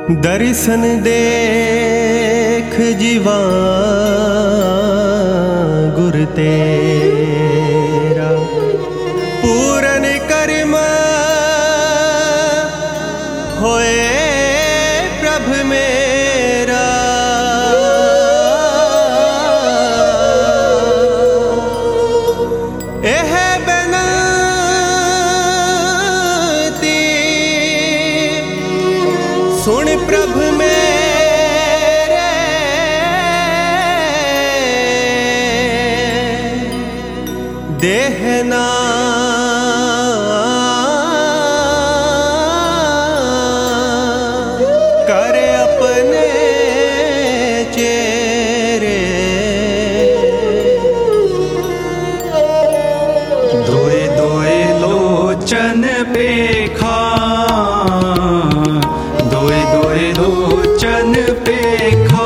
दर्शन देख जीवा गुर तेरा, पूरन कर्म होए प्रभ मेरा। एह बेनती सुन प्रभ मेरे, देहना करे अपने चेहरे। दोए दोए लोचन पेखा, दोए दोए लोचन पेखा।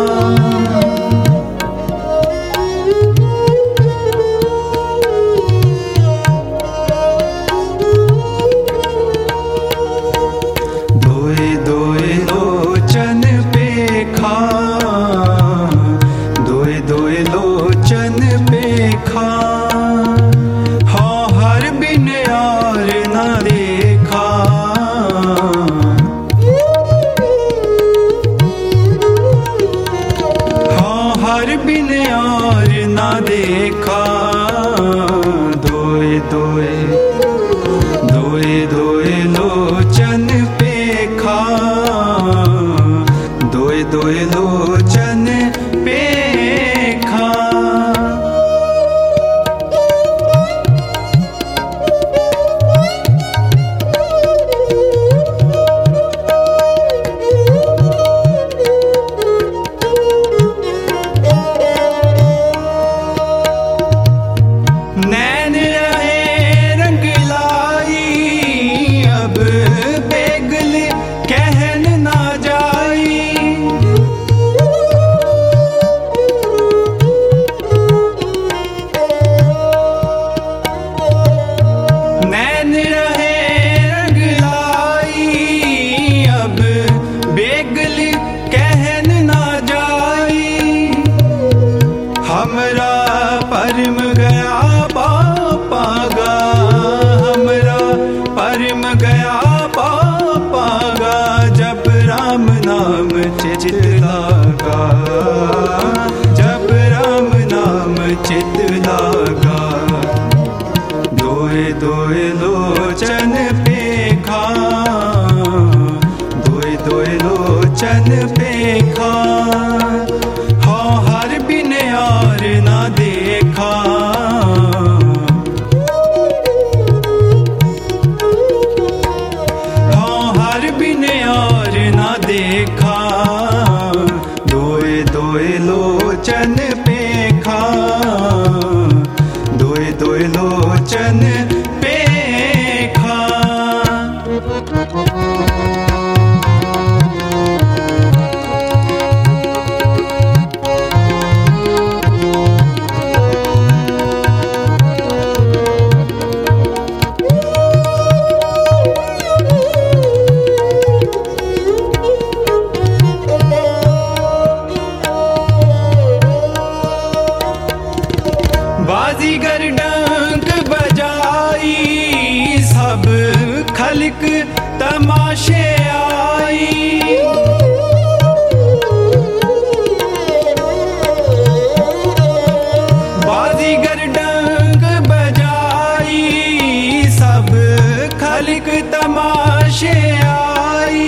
दोए दोए लोचन पेखा, दोए दोए लोचन पेखा। हाँ हर बिन यार न देखा, हाँ हर बिन यार न देखा। दोए दोए दोए दोए लोचन पेखा, दोए दोए लोचन पेखा। नैन रहे रंग लाई, अब बेगल कहन ना जाई। नैन रहे रंग लाई, अब बेगल कहन ना जाई। हमरा परम गया पागा, हमरा परम गया पागा। जब राम नाम चित लागा, जब राम नाम चित लागा। दोए दोए लोचन पेखा, दोए दोए लोचन पेखा। हाँ हर बिन यार ना देखा, हाँ हर बिन यार ना देखा। दोए दोए लोचन पेखा, दोए दोए लोचन पेखा। बाजीगर डंक बजाई, सब खल्क तमाशे आई। बाजीगर डंक बजाई, सब खल्क तमाशे आई।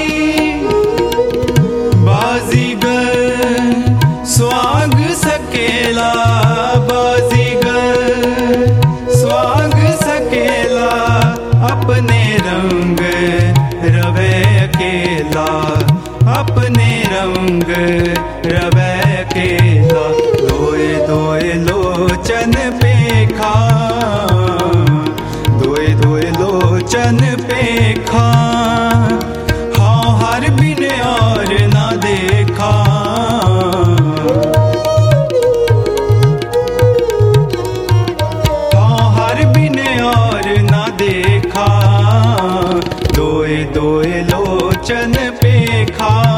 बाजीगर स्वाग सकेला, स्वाग सकेला। अपने रंग रवे अकेला, अपने रंग रवे अकेला। दोए दोए लोचन पेखा, दोए दोए लोचन पेखा। हाँ हर बिन यार ना देखा, हाँ हर बिन यार ना देखा। दोए दोए लोचन पेखा।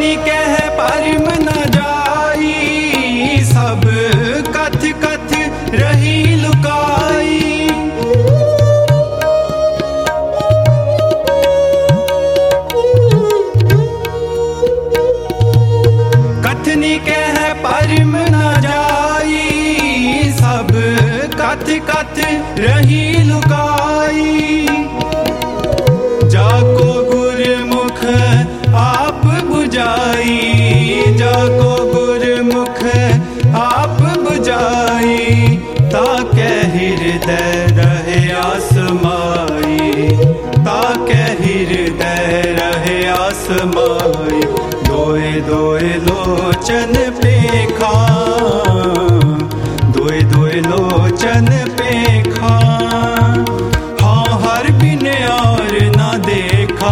कथनी कह परम न जाई, सब कथ कथ रही लुकाई। कथनी कह परम न जाई, सब कथ कथ रही लुकाई। जाको गुरमुख आप बुझाई, जाको गुरमुख आप बुझाई। ताके हृदय रहे आसमाई, ताके हृदय रहे आसमाई। दोए दोए लोचन पेखा, दोए दोए लोचन पेखा। हाँ हर बिन और न देखा,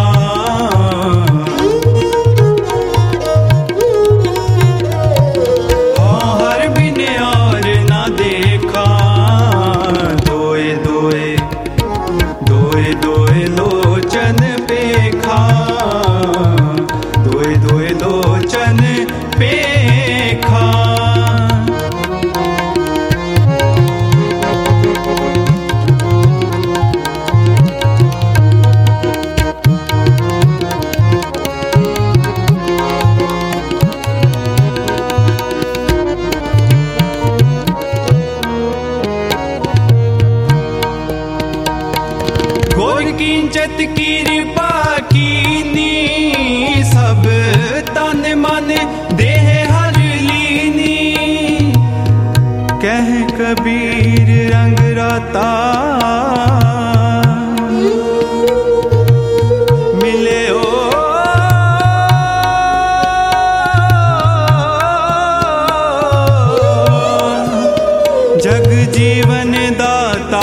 हाँ हर बिन और न देखा। दोए दोए दोए दोए लोचन पेखा, दोए दोए लोचन पेखा। किंचत कृपा कीनी, सब तन मन देह हर लीनी। कह कबीर रंग राता, मिले ओ जग जीवन दाता।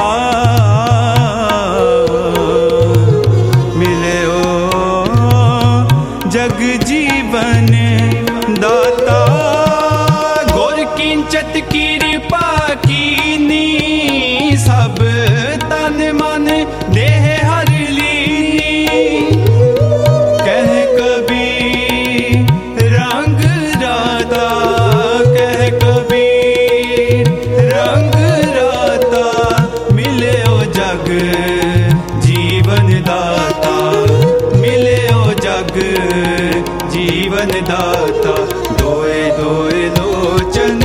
जग जीवन दाता। गोर किंचत कृपा कीनी, सब तन मन देह हर लीनी। कह कबीर रंग राता, कह कबीर रंग राता। मिले ओ जग जीवन दाता, मिले ओ जग जीवन दाता। दोए दोए लोचन